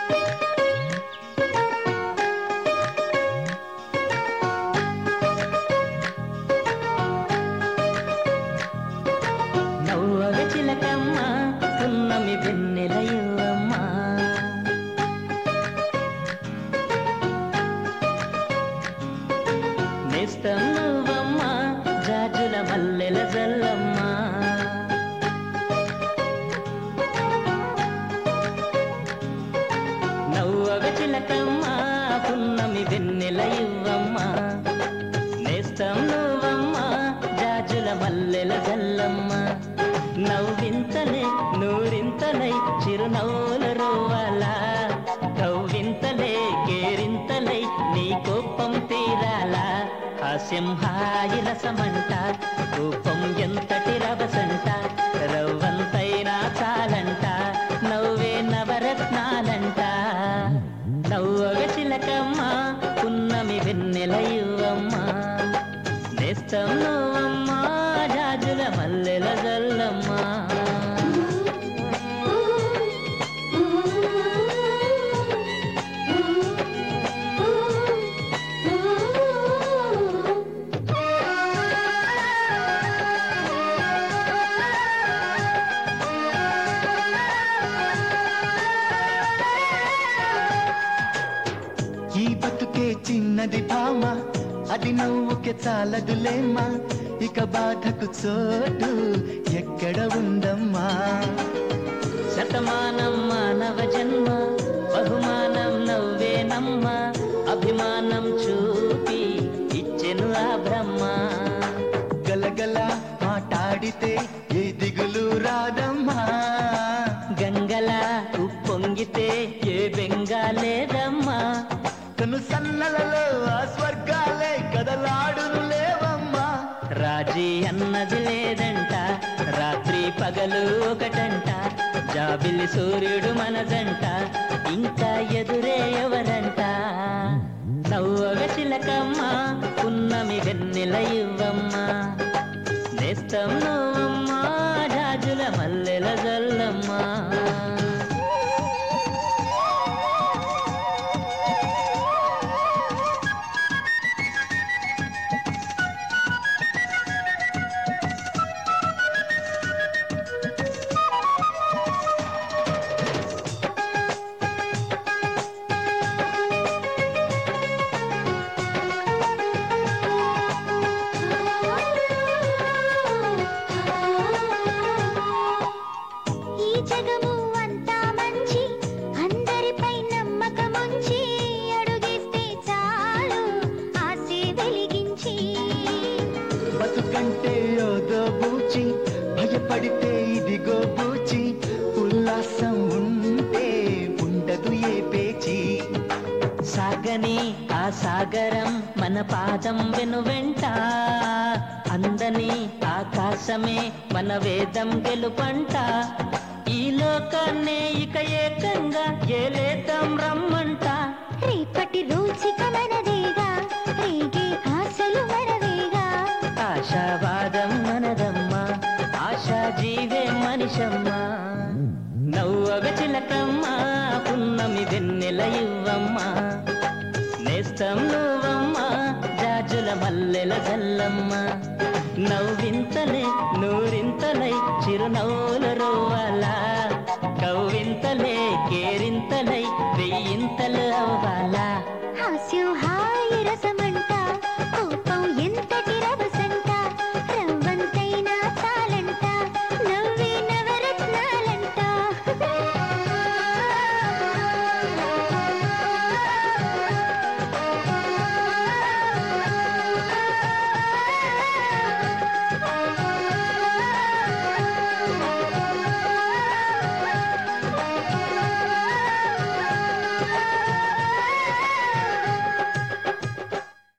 నవ్వవే చిలకమ్మ పున్నమి వెన్నెల యువమ్మ నేస్తం నువ్వమ్మ జాజుల మల్లెల జల్లమ్మ నవ్వవే చిలకమ్మ పున్నమి వెన్నెల యువమ్మ నేస్తం నువ్వమ్మ జాజుల మల్లెల జల్లమ్మ నవ్వింతలే నూరింతలై చిరునవ్వుల రోవాలా కవ్వింతలే కేరింతలై నీ కోపం తీరాలా హాస్యం హాయిరసమంట కోపం ఎంతటి రవసంట రవ్వంతైనా చాలంట నవ్వే నవరత్నాలంట నవ్వవే చిలకమ్మ పున్నమి వెన్నెల యువమ్మ నేస్తం నువ్వమ్మ జాజుల మల్లెల జల్లమ్మ ఈ బతుకే చిన్నది భామ అది నవ్వుకే చాలదులేమ్మా ఇక బాధకు చోటు ఎక్కడ ఉందమ్మా శతమానం మానవ జన్మ బహుమానం నవ్వేనమ్మ అభిమానం చూపి ఇచ్చెను ఆ బ్రహ్మ గలగల మాట్లాడితే ఏ దిగులు రాదమ్మా గంగల ఉప్పొంగితే ఏ బెంగా లేదమ్మా కను సన్నలలో ఆ స్వర్గాలే కదలాడును లేవమ్మా రాజీ అన్నది లేదంట రాత్రి పగలు ఒకటంట జాబిలి సూర్యుడు మనదంట ఇంకా ఎదురే ఎవరంట నవ్వవే చిలకమ్మ పున్నమి వెన్నెల యువమ్మ నేస్తం నువ్వమ్మ జాజుల మల్లెల జల్లమ్మ జగము అంతా మంచి అందరిపై నమ్మకముంచి అడుగేస్తే చాలు ఆశే వెలిగించి బతుకంటే ఓదో బూచి భయపడితే ఇదిగో బూచి ఉల్లాసం ఉంటే ఉండదు ఏ పేచి సాగని ఆ సాగరం మన పాదం వెనువెంట అందని ఆకాశమే మన వేదం గెలుపంట ఈ లోకాన్నే ఇక ఏకంగా ఏలేద్దాం రమ్మంట రేపటి రోజుక మనదేగా రేగే ఆశలు మనవేగా ఆశావాదం మనదమ్మా ఆశా జీవే మనిషమ్మ నవ్వవే చిలకమ్మ పున్నమి వెన్నెల యువమ్మ నేస్తం నువ్వమ్మ జాజుల మల్లెల జల్లమ్మ నవ్వింతలే నూరింతలై చిరునవ్వుల